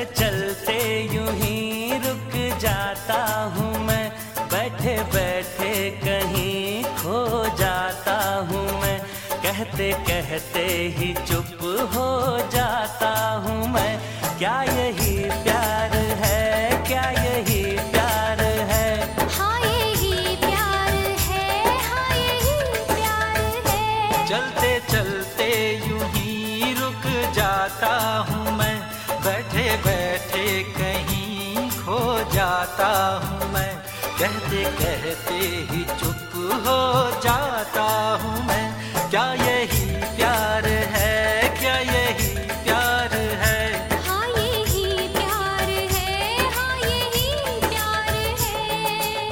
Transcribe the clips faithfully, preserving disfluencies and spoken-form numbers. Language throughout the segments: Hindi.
चलते यूं ही रुक जाता हूँ मैं, बैठे बैठे कहीं खो जाता हूँ मैं, कहते कहते ही चुप हो जाता हूँ मैं। क्या यही प्यार है, क्या यही प्यार है? हाँ यही प्यार है, हाँ यही प्यार है। चलते चलते यूं ही रुक जाता हूँ मैं, बैठे बैठे कहीं खो जाता हूँ मैं, कहते कहते ही चुप हो जाता हूँ मैं। क्या यही प्यार है, क्या यही प्यार है? हाँ यही प्यार है, हाँ यही प्यार है।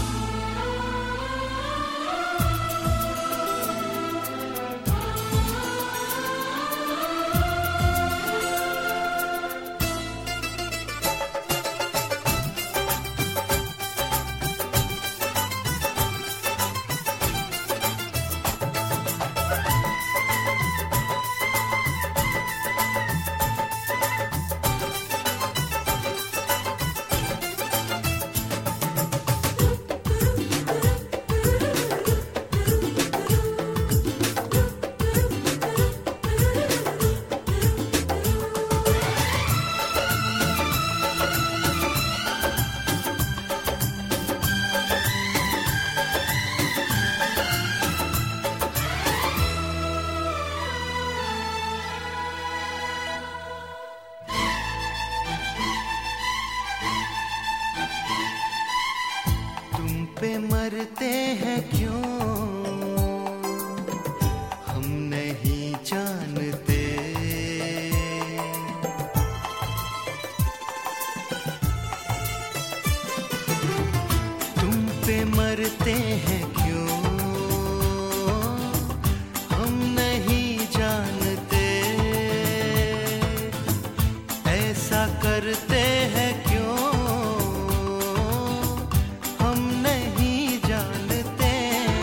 तुम पे मरते हैं क्यों हम नहीं जानते, तुम पे मरते हैं क्यों हम नहीं जानते, ऐसा करते हैं क्यों हम नहीं जानते।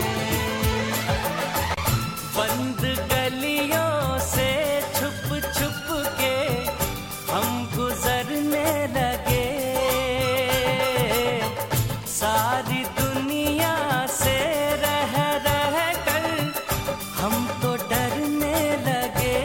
बंद गलियों से छुप छुप के हम गुजरने लगे, सारी दुनिया से रह रह कर हम तो डरने लगे।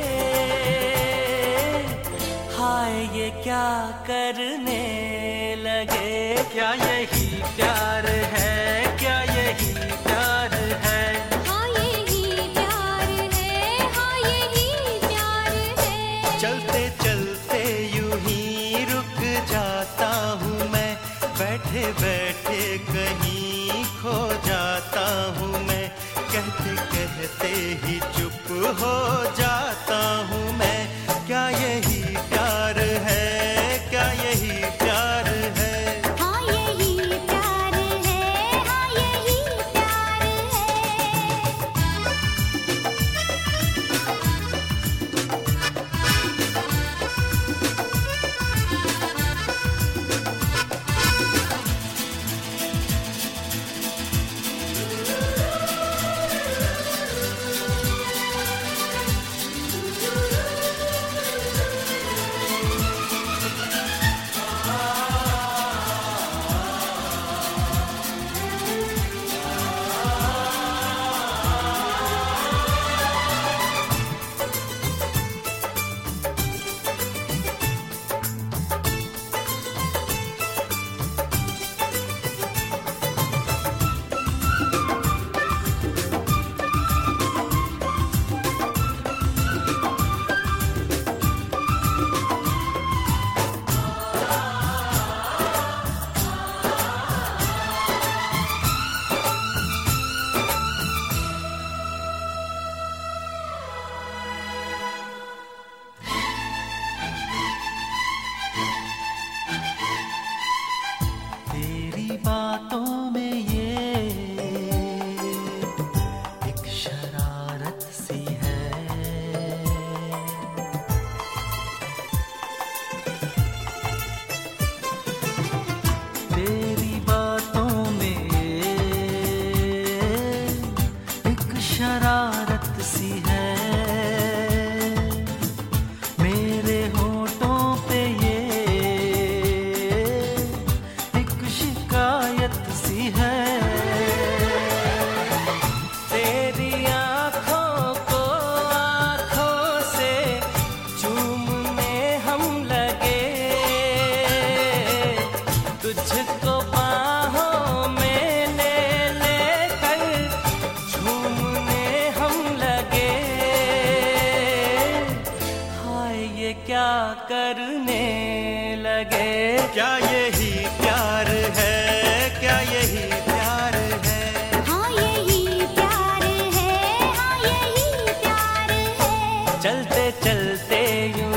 हाय ये क्या करने लगे? क्या यही प्यार है, क्या यही प्यार है? हाँ यही प्यार है, हाँ यही प्यार है। चलते चलते यूं ही रुक जाता हूँ मैं, बैठे बैठे कहीं खो जाता हूँ मैं, कहते कहते ही चुप हो जाता हूँ मैं। क्या यही प्यार है, क्या यही प्यार है? हाँ यही प्यार है, हाँ यही प्यार है। करने लगे। क्या यही प्यार है, क्या यही प्यार है? हाँ यही प्यार है, हाँ यही प्यार है। चलते चलते यूं